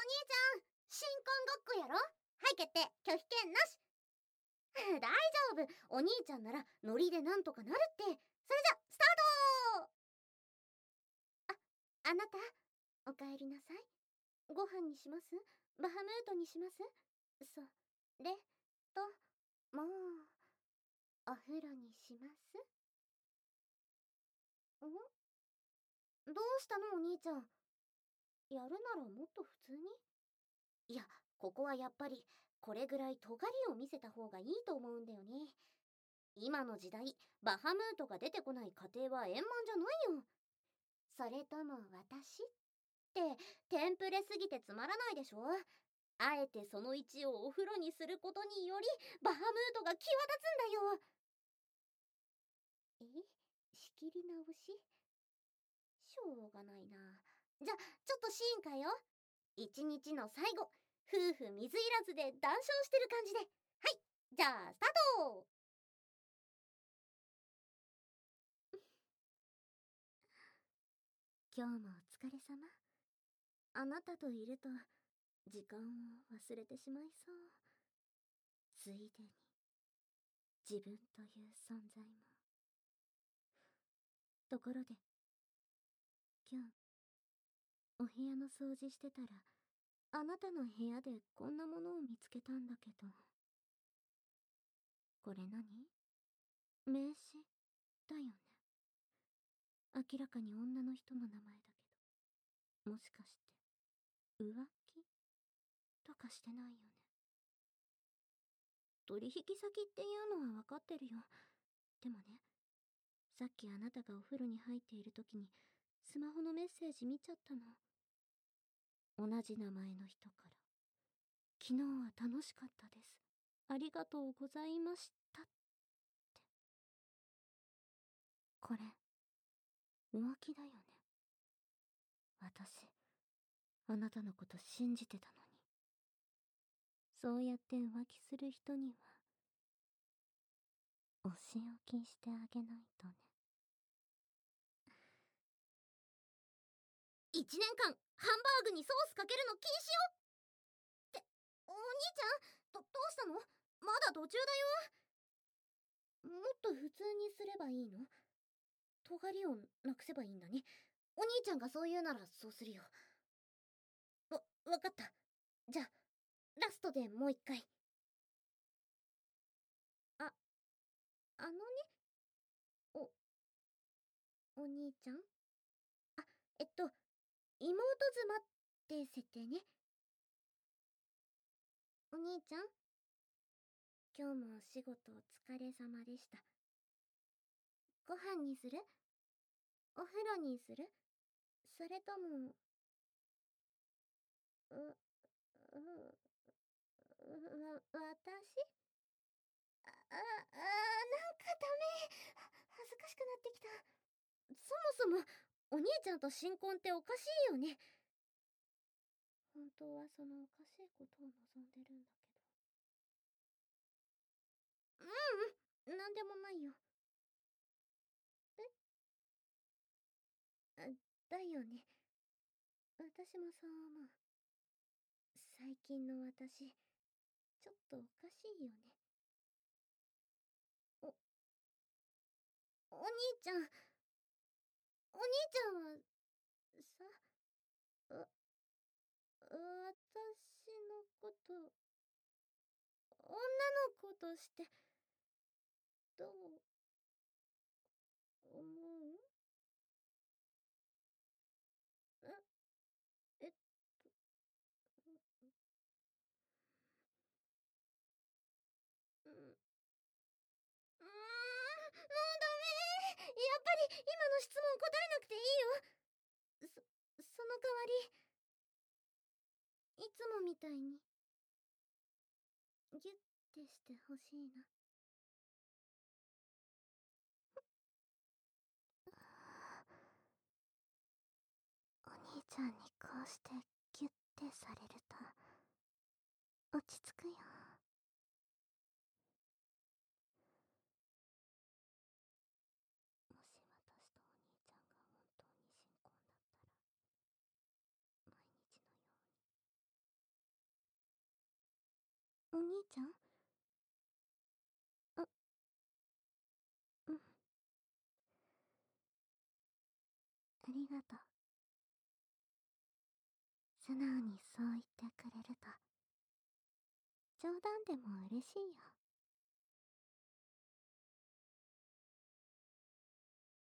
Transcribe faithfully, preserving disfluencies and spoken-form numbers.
兄ちゃん、新婚ごっこやろ。はい決定、拒否権なし。大丈夫、お兄ちゃんならノリでなんとかなるって。それじゃスタート。あ、あなたおかえりなさい。ご飯にします？バハムートにします？それともうお風呂にします？ん？どうしたのお兄ちゃん。やるならもっと普通に。いや、ここはやっぱりこれぐらい尖りを見せた方がいいと思うんだよね。今の時代、バハムートが出てこない家庭は円満じゃないよ。それとも私ってテンプレすぎてつまらないでしょ。あえてそのいちをお風呂にすることによりバハムートが際立つんだよ。え、仕切り直し？しょうがないな。じゃ、ちょっとシーン変えよう。一日の最後、夫婦水入らずで談笑してる感じで。はい、じゃあスタート。今日もお疲れ様。あなたといると時間を忘れてしまいそう。ついでに自分という存在も。ところで今日お部屋の掃除してたら、あなたの部屋でこんなものを見つけたんだけど。これ何？名刺だよね。明らかに女の人の名前だけど、もしかして浮気とかしてないよね。取引先っていうのは分かってるよ。でもね、さっきあなたがお風呂に入っている時にスマホのメッセージ見ちゃったの。同じ名前の人から。昨日は楽しかったです。ありがとうございましたって。これ、浮気だよね。私、あなたのこと信じてたのに。そうやって浮気する人には、お仕置きしてあげないとね。一年間、ハンバーグにソースかけるの禁止よって、お兄ちゃん、ど、どうしたの？まだ途中だよ。もっと普通にすればいいの？尖りをなくせばいいんだね。お兄ちゃんがそう言うならそうするよ。わ、わかった。じゃあ、ラストでもう一回。あ、あのね、お、お兄ちゃん？あ、えっと、妹妻って設定ね。お兄ちゃん、今日もお仕事お疲れ様でした。ご飯にする？お風呂にする？それとも、う、う、う、わ、私？あ、あ、あー、なんかダメ。恥ずかしくなってきた。そもそも、お兄ちゃんと新婚っておかしいよね。本当はそのおかしいことを望んでるんだけど。ううん、なんでもないよ。え？あ、だよね。私もそう思う。最近の私、ちょっとおかしいよね。お、お兄ちゃん、お兄ちゃんは、さ、う、私のこと、女の子として、どう思う？え、えっと、うん、うーん、もうダメー。やっぱり今の質問答えなくていいよ。そ、その代わり、いつもみたいに、ギュッてしてほしいな。お兄ちゃんにこうしてギュッてされると、落ち着くよ。もし私とお兄ちゃんが本当に新婚だったら、毎日のようにちゃん。う、うん。ありがとう。素直にそう言ってくれると、冗談でも嬉しいよ。